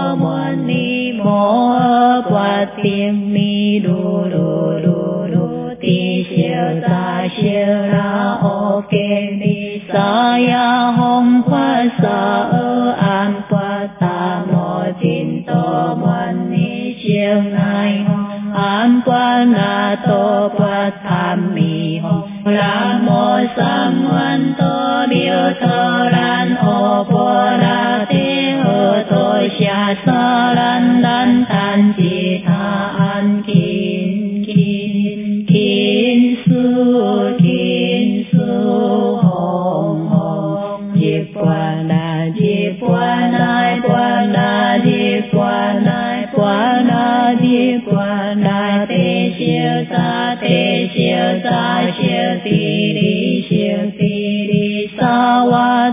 môn ni mô Phật tiên ni đu đu đu đu ti siêu sa siêu la ô kê ni sa ya hong Phật sa an Phật ta mô tin tô môn ni siêu nai hong an Phật na tô Phật tham mi hong nam mô sam văn tô biểu thơ ran ô bồ đà thế hơ tôi xa sa ran đan tan chi tha an kin kin kin su hong hong diệp quan đà te siêu sa siêu ti ri sa wa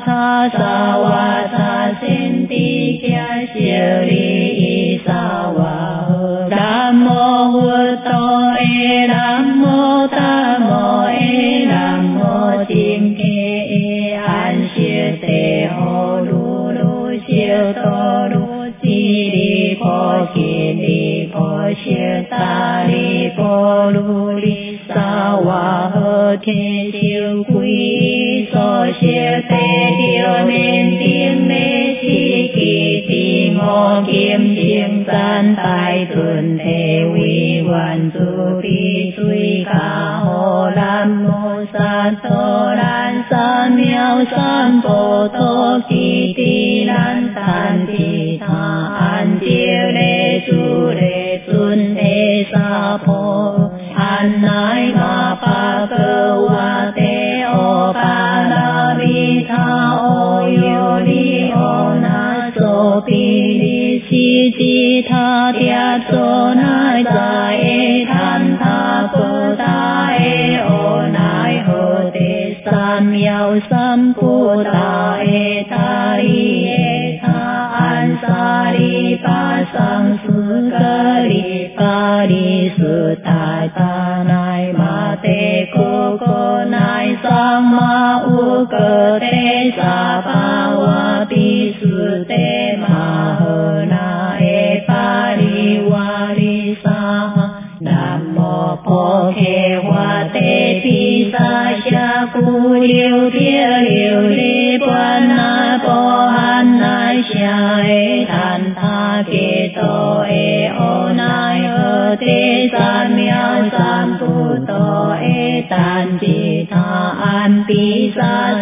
tha sen ti kya siêu ri sa wa nam mô Phật to nam mô ta mô nam mô tiên ke an siêu te ho lu siêu to lu ti ri pho ki ri pho siêu ta ri pho lu ri sa wa hơ ke siêu quý so siêu te điều nên tiếng mê chi kỳ ti ngô kiếm chiêng san tai tuần thế quy hoàn su pi suy ca hồ lam mô san tô ran san miao san bồ tô kỳ ti lan tan ti tha an tiêu lê su lê tuân thế sa pho an nai ma pa cơ wa te o pa la vi tha o yo li o na so pi li si ti tha tia so nai sa e than tha pơ ta e o nai ho te sam yao sam pu ta e ta ri e tha an sa ri pa sang su ka ri pa ri su ta ta nai ma te ko nai sang ma u cơ te sa pa wa pi su te ma hơ na e pa ri wa ri sa nam mô Phật khe hoa te pi sa cha cu liêu thiên liêu li quan na po han nai cha e than tha ke to e o nai hơ te san miao san pu to e tan chi tha an pi sa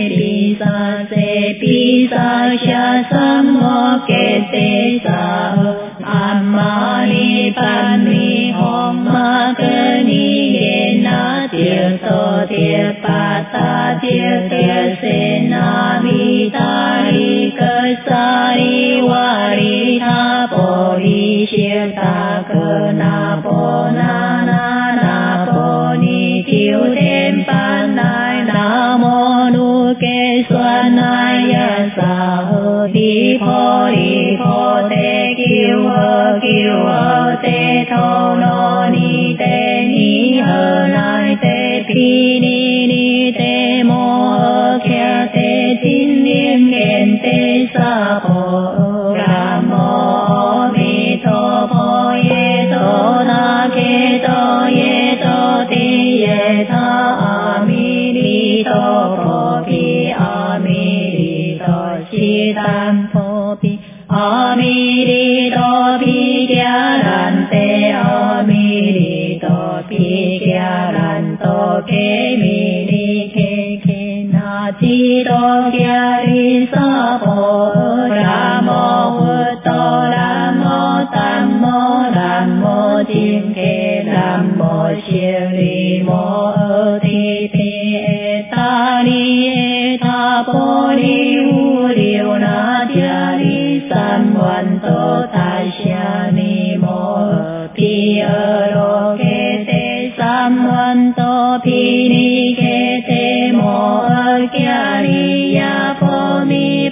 cha sam mo ke te sa amma ni pan mi hong ma ke ni ye na tiêu so tiêu pa ta tiêu se na mi ta ri cơ sa ri wa ri tha po ri siêu ta cơ na po na po ni tiêu thêm pan nai na mô nu ke xoan nai ya sa hơ đi pho te kiêu hơ te thô no ni te ni hơ nai te pi ni te mô hơ khe te tin niên khen te sa pho ra mô mi tho pho ye to na ke to ye to ti ye tha a mi ni to pho pi a mi ni to chi tam pho pi a mi ni to pi kya ran te a mi ni to pi kya ran to ke mi ni ke na chi to kya ri sa pho ra mô Phật to nam mô tam mô nam mô tiên ke nam mô siêu ri mô thi e ta ni e tha po ni u liu na cha ri san văn to ta sha ni mô pi ro ke te sam văn to pi ni ke te mô kya ri ya po mi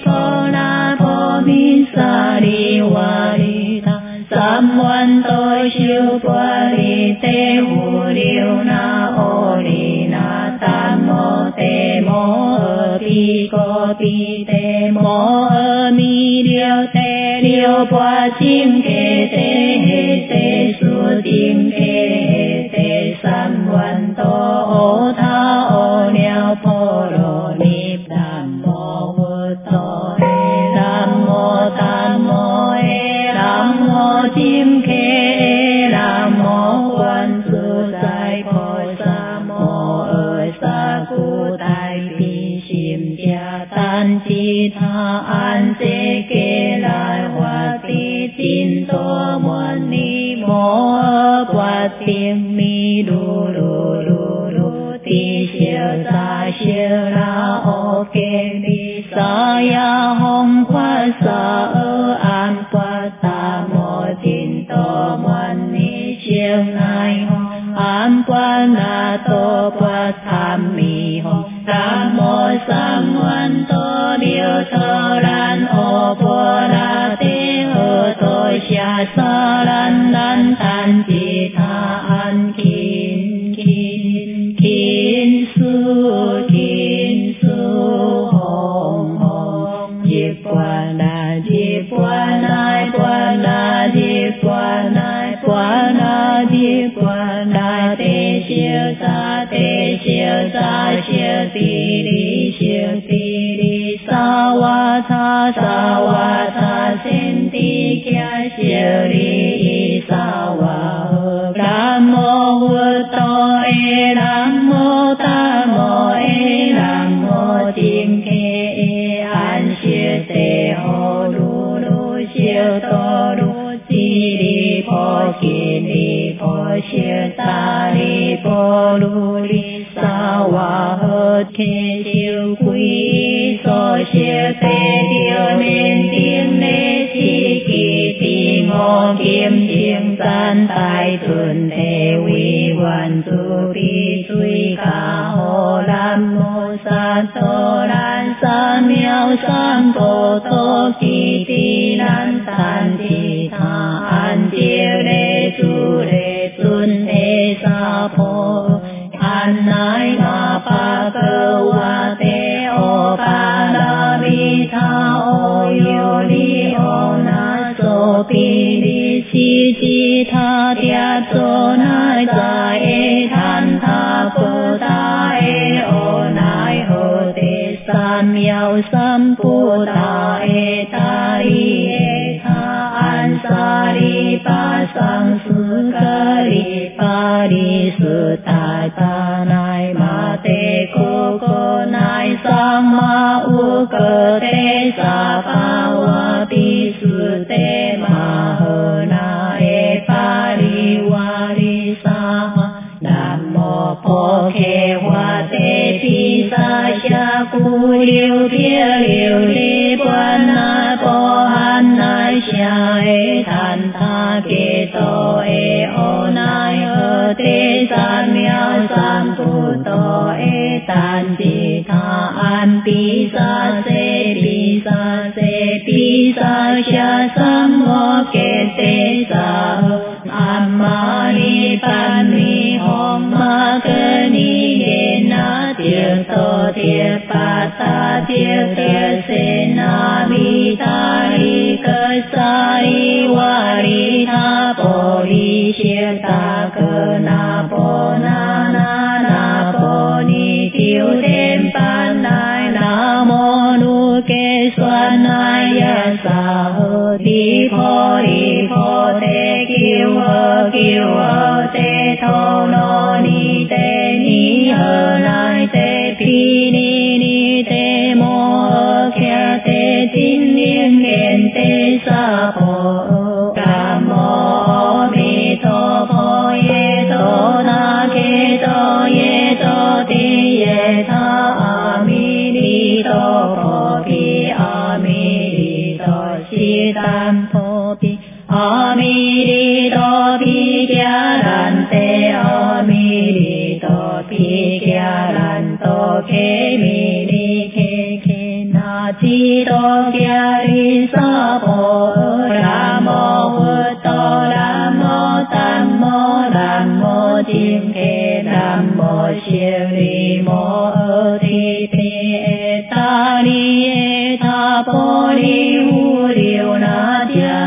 sa ri wa ri tha sam văn to siêu qua ri te u liu na o ri na tam mô te mô pi ko pi te mô mi liêu te liêu liêu bua chim kê tê hê tê su tim kê hê tê sam văn tô ô tha ô neo po ro nip đam mô vu tô e đam mô e đam mô chim kê e đam mô quan su sai po sa mô ơi sa cu tai pi sim cha tan chi tha an se kê lai hoa ti tin tô muôn ni mô qua tim mi đu đu đu đu ti siêu sa siêu la ô kê mi sa ya hong qua sa an qua ta mô tin tô muôn ni siêu nai hong an qua na tô qua tham mi hong tam mô sam văn tô điều thơ ran ô po ra te hơ tôi xa sa ran ran tan chi tha an kin su hong hong diệp qua na diệp qua nai qua na diệp qua nai qua na diệp qua nai te siêu sa siêu ti ri sa wa tha sen ti kya siêu ri sa wa nam mô hu to e nam mô ta mô e nam mô tiên kê e an siêu te ho lu lu siêu to lu ti ri po ki ri po siêu ta ri po lu ri sa wa hơ kê siêu quý so siêu te điều nên tiếng lễ chi kỳ ti ngô kiếm chiêng san tai thuần thể quy hoàn tu pi suy ca hồ lam mô sa tô lan sa miao sam tô tô kỳ ti lan tan chi tha an chiêu đề su đề xuân thế sa phô an nai ma pa cơ wa te o pa la vi tha o yo li o na so pi li si chi tha tia so nai sa e than tha po ta e o nai ho te san miao sam pu ta e ta ri e tha an sa ri pa sang su ka ri pa ri su ta ta nai ma te ko nai sang ma u cơ te sa pa wa pi su te ma hơ na e pa ri wa ri sa nam mô po khe wa te pi sa cha ku liu pia liu li pa na po han nai cha e than tha ke to e o nai hơ te san miao sam pu to e tan chi tha an pi sa cha sam mo ke te sa amma ni pan mi hong ma ke ni de na tiêu to tiêu pa ta tiêu tiêu se na mi ta ri cơ sa ri wa ri tha po ri siêu ta cơ na po na po ni tiêu thêm pan nai na mô nu ke xoan nai ya sa hơ ti pho te kiêu hơ te thô no ni te ni hơ nai te pi ni te mô hơ khe te tin niên khen te sa pho ca mô mi tho pho ye tho na ke to ye to ti ye tha a mi ni to pho pi a mi ni to si tam pho pi a mi ni to pi kya ran te a mi ni to pi kya ran to ke mi ni ke na chi to kya ri sa pho ra mô hu to ra mô tam mô ram mô chim ke nam mô siêu ri mô thi pi e ta ri e tha po ri hu riu na cha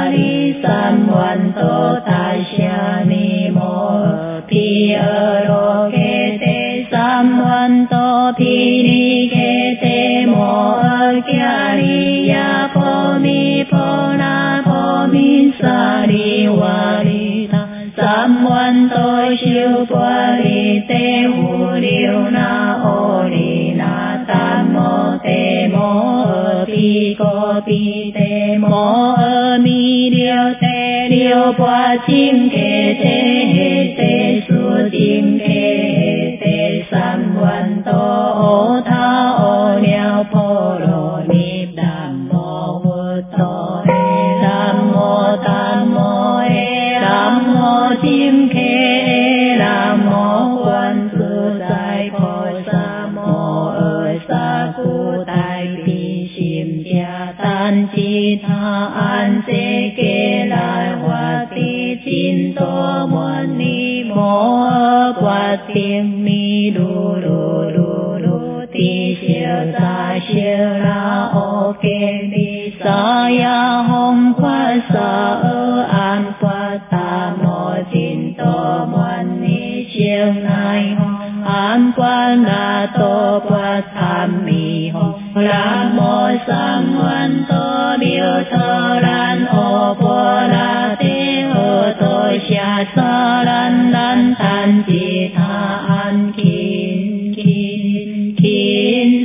Môn Tô Siêu Bồ Lì Tê Hù Liêu Na Ô Lì Na Tam Mô Tê Mô Ơ Pi Cô Pi Tê Mô Ơ Mi Liêu Tê Liêu Bồ Chinh Kê Tê Hê Tê Su Chinh Kê Hê Tê Sam Văn Tô Ô Tha Ô Liao Phô Lô Ni Đàm Mô Hư Tô Ê Đàm Mô Tam Mô Ê Đàm Mô Chinh Kê Ê Đàm Mô Quan Sư Sai Phô Sa Mô Ơ Sa Cụ Tai Pi Sim Cha Tan Chi Tha An Sê Kê Lai Hoa Ti Chin Tô Môn Ni Mô Ơ Qua Tiên Mi Đu Đu Đu Đu Ti Siêu Sa Siêu La Ô Kê Đi Sa Ya Hồng Qua Sa Ơ An Qua Ta Mô Chin Tô Môn Ni Siêu Nai Hồng An Qua Na Tô Qua Tham Mi Hồng Lam Mô Sam Văn Tô Biêu Thơ Lan Ô Bồ La Tê Hơ Tô Xia Sa Lan Lan Tan Chi Tha An Kin Kin Kin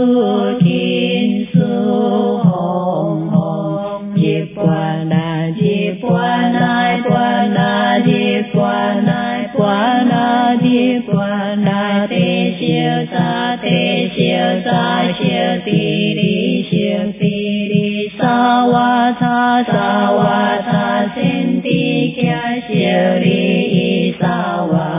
Su Hồng Hồng Diệp Quả Na Diệp Quả Nai Quả Na Diệp Quả Nai Quả Na Diệp Quả Na Tê Siêu Sa Siêu Ti Ri Sa Wa Tha Sen Ti Kya Siêu Ri Sa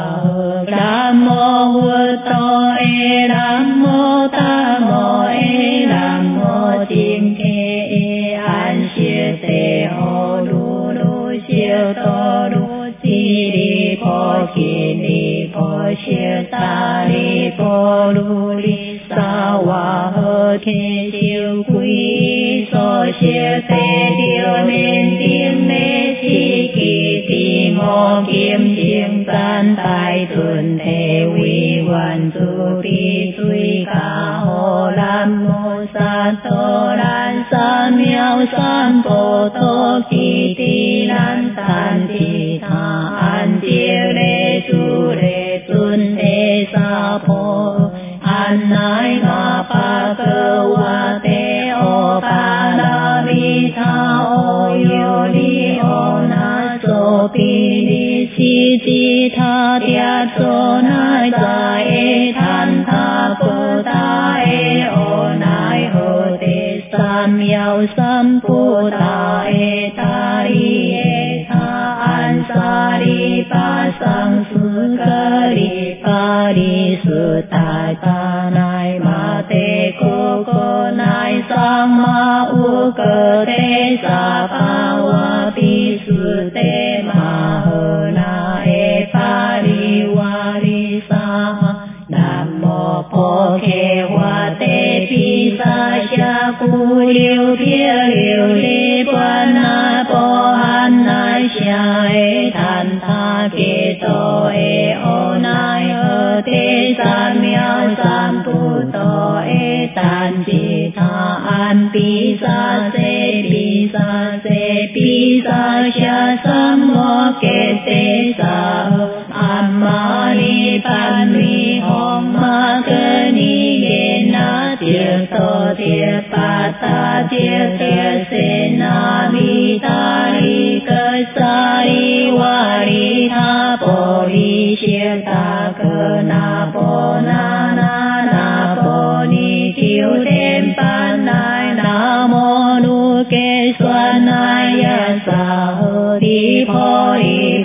Wa Nam Mô Hư Tô Ê Nam Mô Ta Mô Ê Nam Mô Chinh Kê Ê An Siêu Tê Ô Đu Đu Siêu Tô Đu Ti Ri Phô Ki Ni Phô Siêu Ta Ri Phô Đu Ri Sa Wa Hơ Kê Siêu Quý So Siêu Tê Điều Nên Tiên Nê Chi Kỳ Tì Ngô Kiếm Chiêng Tan Tai Tuần Thế Quy Hoàn Tu Pi Tui Ca Hồ Lam Mô Sa Tô Lan Sa Miao San Bồ Tô Kỳ Tì Lan Tan Chi Tha An Chiêu Lê Su Lê Tuần Thế Sa Phô An Nai Ma Pa Cơ Wa Te O Pa La Vi Tha O Yo Li O Na So Pi Di Si Ti Tha Tia So Nai Sa E Than Tha Phu Ta E O Nai Ho Te Sam Yao Sam Pu Ta E Ta Ri E Tha An Sa Ri Pa Sang Su Cơ Ri Pa Ri Su Tai Ta Nai Ma Te Cô Nai Sang Ma U Cơ Te Sa Pa Wa Pi Su Te Ma Hơ Na E Pa Ri Wa Ri Sa Nam Mô Phô Khê Hoa Te Pi Sa Cha Cu Liêu Pia Liêu Li Bua Na Po Han Nai Xia E Than Tha Kê Tô E O Nai Hơ Te Sa Miao Sam Pu Tô E Tan Chi Tha An Pi Sa Se Pi Sa Se Pi Sa Cha Sam Mô Kê Te Sa Am Ma Ni Pan Mi Hong Ma Cơ Ni Ye Na Tiệt Tô Tiệt Pa Ta Tiệt Tiệt Se Na Mi Ta Ri Cơ Sa Ri Wa Ri Tha Po Ri Siêu Ta Cơ Na Po Na Na Na Po Ni Kiêu Thêm Pan Nai Na Mô Nu Kê Xoan Nai Ya Sa Hơ Đi Phô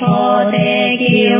Te Kiêu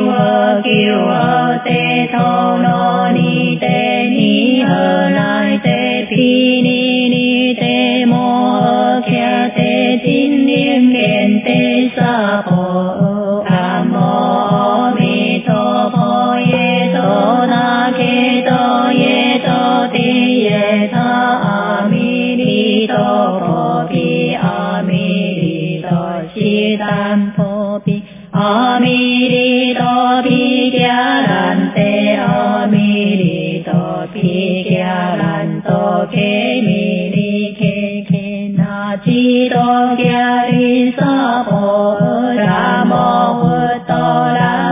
Hơ Te Thô Nô Ni Te Ni Hơ Nai Te Pi Ni Te Mô Hơ Khe Te Tin Niên Khen Te Sa Phô Nam Mô Mi Tho Phô Ye Tô Na Kê Tô Ye Tô Ti Ye Tha A Mi Ni Tô Phô Pi A Mi Ni Tô Si Tam Phô Pi A Mi Ni Tô Pi Kya Lan Te A Mi Ni Tô Pi Kya Lan Tô Kê Mi Ni Kê Na Chi Tô Kya Ri Sa Phô Nam Mô Hư Tô La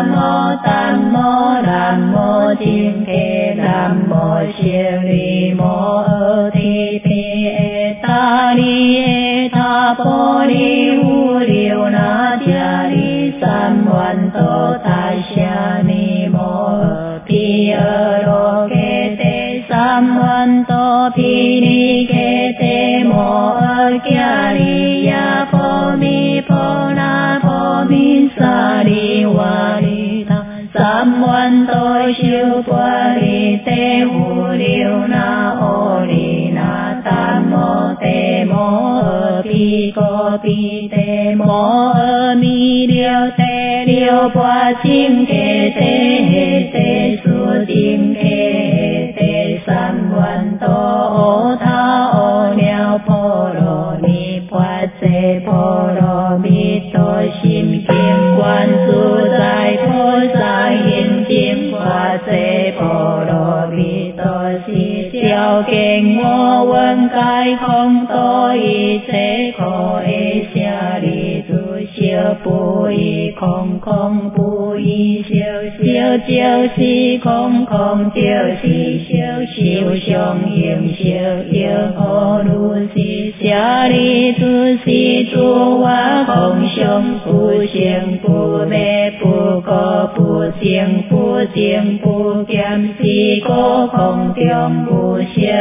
chính thế nam mô siêu ly mô ơ thi thi e ta li e tha po li hu liu na cha li sam hoàn tô ta sha ni mô ơ pi ơ ro ke te sam hoàn tô pi ni ke te mô ơ kya li ya po mi po na po mi sa li wa li ta sam hoàn tô siêu qua li te hu liu na o li na tam mô te mô ơ pi cô pi te mô ơ mi liu te liu qua chính ke te he te su chính ke he te sam hoàn tô o tha o neo po ro ni qua se po ro mi tô sim kim quan su sai po sai hin kim qua se po ro mi tô si chiao kinh ngô quân cái không tô y se khổ e xia li tu siêu bu y không không bu y siêu siêu chiêu si không không chiêu si siêu siêu xiong hiền siêu yêu ô lu si xia li tu si tu wa không xiong bu xiang bu mê bu co bu xiang bu kiam si cô không tiong bu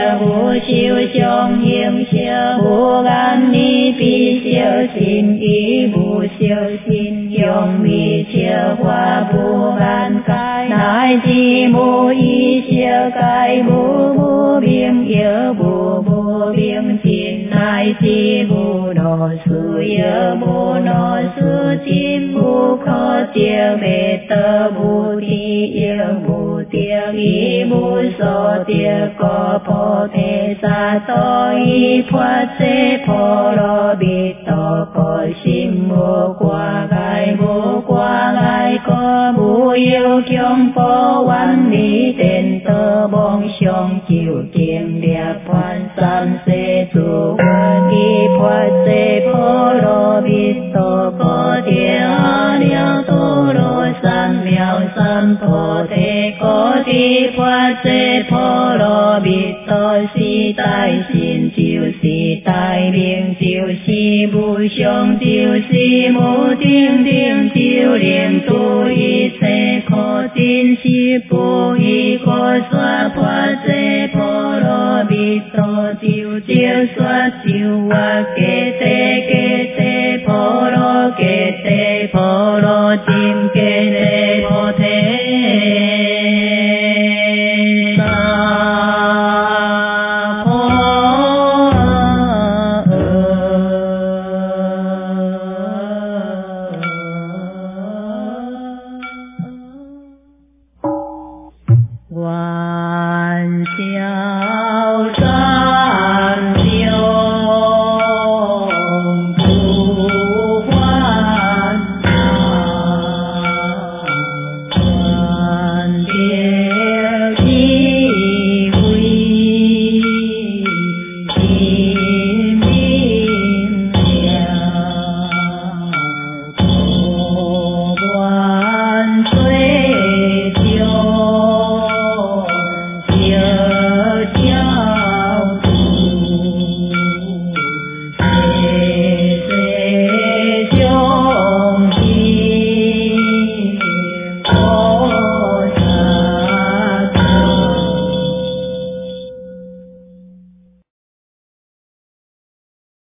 siêu xiong hiền siêu bu gan ni pi siêu xin y bu siêu xin yong mi siêu hoa bu gan cái nai chi mu y siêu cái bu biếng yêu bu biếng xin nai chi bu no su yêu bu no su chim bu khó chiêu về tơ bu thi yêu bu tiêu y bu so tiêu có po thế sa to y phật se po ro bi to po sim mu qua gai có bu yêu kyong po wan ni tên tơ bong xiong chiều kiên đẹp phan san se tu y phật se po ro bi to có tiêu liao tu ro san miao san po thế có thi phật se po ro bi to si tai xin chiều si tai biên chiều si bu xiong chiều si mu tiếng chiều liền tu y se khó tin si bu y khó xoa phật se po ro bi to chiều xoa chiều wa ke